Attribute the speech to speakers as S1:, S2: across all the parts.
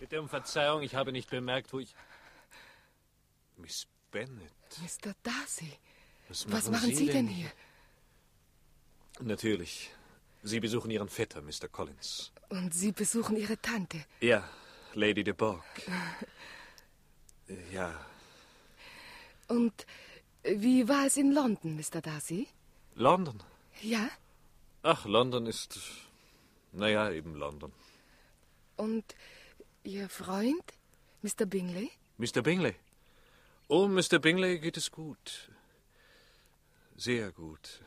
S1: Bitte um Verzeihung, ich habe nicht bemerkt, wo ich... Miss Bennet.
S2: Mr. Darcy,
S1: Was
S2: machen Sie denn hier?
S1: Natürlich. Sie besuchen Ihren Vetter, Mr. Collins.
S2: Und Sie besuchen Ihre Tante?
S1: Ja, Lady de Bourgh. Ja.
S2: Und wie war es in London, Mr. Darcy?
S1: London?
S2: Ja.
S1: Ach, London ist... Naja, eben London.
S2: Und Ihr Freund, Mr. Bingley?
S1: Mr. Bingley? Oh, Mr. Bingley geht es gut. Sehr gut.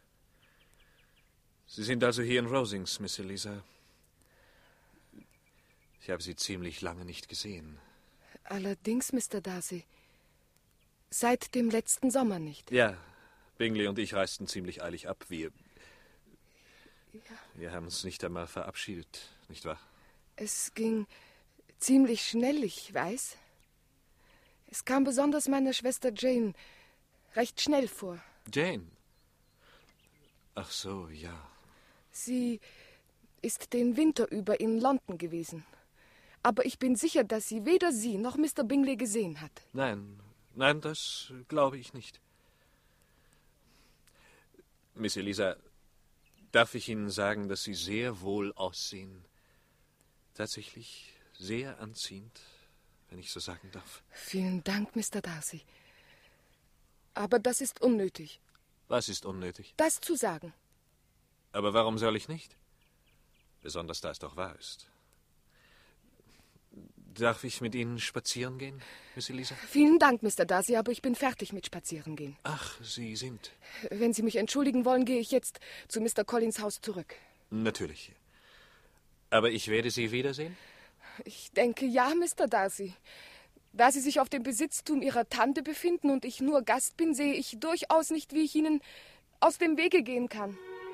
S1: Sie sind also hier in Rosings, Miss Eliza. Ich habe Sie ziemlich lange nicht gesehen.
S2: Allerdings, Mr. Darcy. Seit dem letzten Sommer nicht.
S1: Ja, Bingley und ich reisten ziemlich eilig ab. Wir haben uns nicht einmal verabschiedet, nicht wahr?
S2: Es ging ziemlich schnell, ich weiß. Es kam besonders meiner Schwester Jane recht schnell vor.
S1: Jane? Ach so, ja.
S2: Sie ist den Winter über in London gewesen. Aber ich bin sicher, dass sie weder Sie noch Mr. Bingley gesehen hat.
S1: Nein, das glaube ich nicht. Miss Eliza, darf ich Ihnen sagen, dass Sie sehr wohl aussehen? Tatsächlich sehr anziehend, wenn ich so sagen darf.
S2: Vielen Dank, Mr. Darcy. Aber das ist unnötig.
S1: Was ist unnötig?
S2: Das zu sagen.
S1: Aber warum soll ich nicht? Besonders da es doch wahr ist. Darf ich mit Ihnen spazieren gehen, Miss Eliza?
S2: Vielen Dank, Mr. Darcy, aber ich bin fertig mit Spazierengehen.
S1: Ach, Sie sind...
S2: Wenn Sie mich entschuldigen wollen, gehe ich jetzt zu Mr. Collins Haus zurück.
S1: Natürlich. Aber ich werde Sie wiedersehen?
S2: Ich denke, ja, Mr. Darcy. Da Sie sich auf dem Besitztum Ihrer Tante befinden und ich nur Gast bin, sehe ich durchaus nicht, wie ich Ihnen aus dem Wege gehen kann.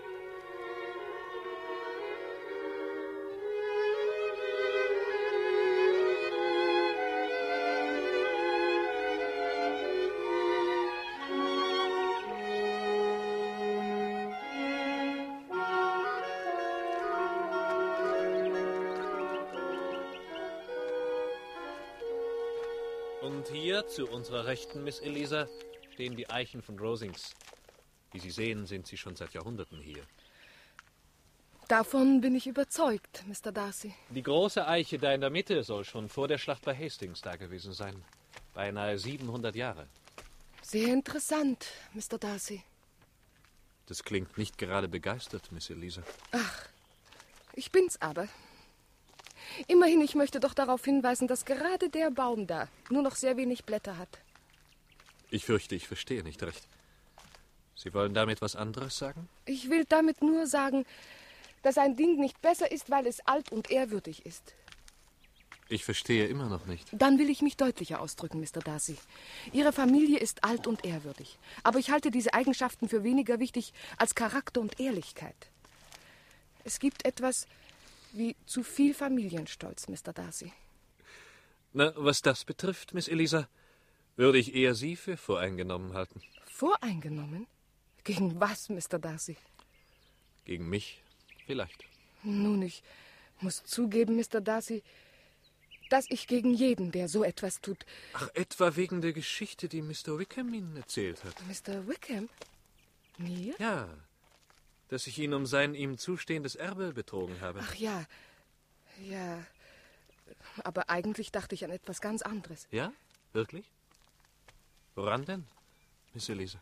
S1: Und hier, zu unserer Rechten, Miss Eliza, stehen die Eichen von Rosings. Wie Sie sehen, sind sie schon seit Jahrhunderten hier.
S2: Davon bin ich überzeugt, Mr. Darcy.
S1: Die große Eiche da in der Mitte soll schon vor der Schlacht bei Hastings da gewesen sein. Beinahe 700 Jahre.
S2: Sehr interessant, Mr. Darcy.
S1: Das klingt nicht gerade begeistert, Miss Eliza.
S2: Ach, ich bin's aber. Immerhin, ich möchte doch darauf hinweisen, dass gerade der Baum da nur noch sehr wenig Blätter hat.
S1: Ich fürchte, ich verstehe nicht recht. Sie wollen damit was anderes sagen?
S2: Ich will damit nur sagen, dass ein Ding nicht besser ist, weil es alt und ehrwürdig ist.
S1: Ich verstehe immer noch nicht.
S2: Dann will ich mich deutlicher ausdrücken, Mr. Darcy. Ihre Familie ist alt und ehrwürdig. Aber ich halte diese Eigenschaften für weniger wichtig als Charakter und Ehrlichkeit. Es gibt etwas wie zu viel Familienstolz, Mr. Darcy.
S1: Na, was das betrifft, Miss Eliza, würde ich eher Sie für voreingenommen halten.
S2: Voreingenommen? Gegen was, Mr. Darcy?
S1: Gegen mich, vielleicht.
S2: Nun, ich muss zugeben, Mr. Darcy, dass ich gegen jeden, der so etwas tut...
S1: Ach, etwa wegen der Geschichte, die Mr. Wickham Ihnen erzählt hat.
S2: Mr. Wickham? Mir?
S1: Ja, dass ich ihn um sein ihm zustehendes Erbe betrogen habe.
S2: Ach ja, ja. Aber eigentlich dachte ich an etwas ganz anderes.
S1: Ja? Wirklich? Woran denn, Miss Eliza?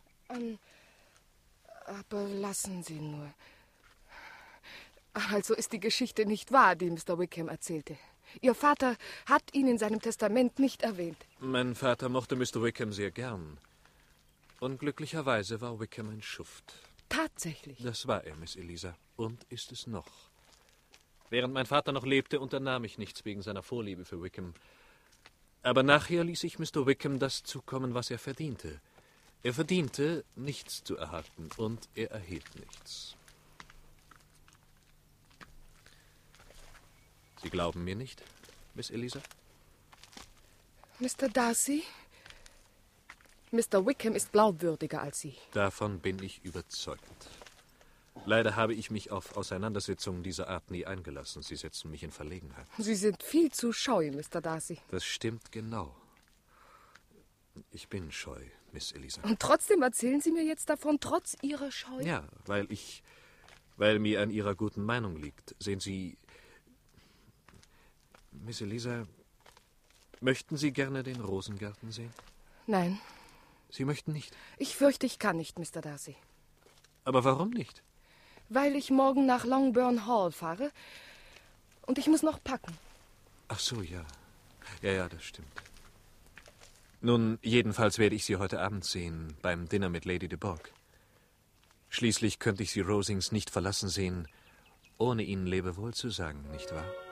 S2: Aber lassen Sie nur. Also ist die Geschichte nicht wahr, die Mr. Wickham erzählte. Ihr Vater hat ihn in seinem Testament nicht erwähnt.
S1: Mein Vater mochte Mr. Wickham sehr gern. Unglücklicherweise war Wickham ein Schuft.
S2: Tatsächlich?
S1: Das war er, Miss Eliza. Und ist es noch. Während mein Vater noch lebte, unternahm ich nichts wegen seiner Vorliebe für Wickham. Aber nachher ließ ich Mr. Wickham das zukommen, was er verdiente. Er verdiente, nichts zu erhalten, und er erhielt nichts. Sie glauben mir nicht, Miss Eliza?
S2: Mr. Darcy, Mr. Wickham ist glaubwürdiger als Sie.
S1: Davon bin ich überzeugt. Leider habe ich mich auf Auseinandersetzungen dieser Art nie eingelassen. Sie setzen mich in Verlegenheit.
S2: Sie sind viel zu scheu, Mr. Darcy.
S1: Das stimmt genau. Ich bin scheu, Miss Eliza.
S2: Und trotzdem erzählen Sie mir jetzt davon, trotz Ihrer Scheu?
S1: Ja, weil mir an Ihrer guten Meinung liegt. Sehen Sie, Miss Eliza, möchten Sie gerne den Rosengarten sehen?
S2: Nein.
S1: Sie möchten nicht?
S2: Ich fürchte, ich kann nicht, Mr. Darcy.
S1: Aber warum nicht?
S2: Weil ich morgen nach Longbourn Hall fahre und ich muss noch packen.
S1: Ach so, ja. Ja, das stimmt. Nun, jedenfalls werde ich Sie heute Abend sehen, beim Dinner mit Lady de Bourgh. Schließlich könnte ich Sie Rosings nicht verlassen sehen, ohne Ihnen Lebewohl zu sagen, nicht wahr?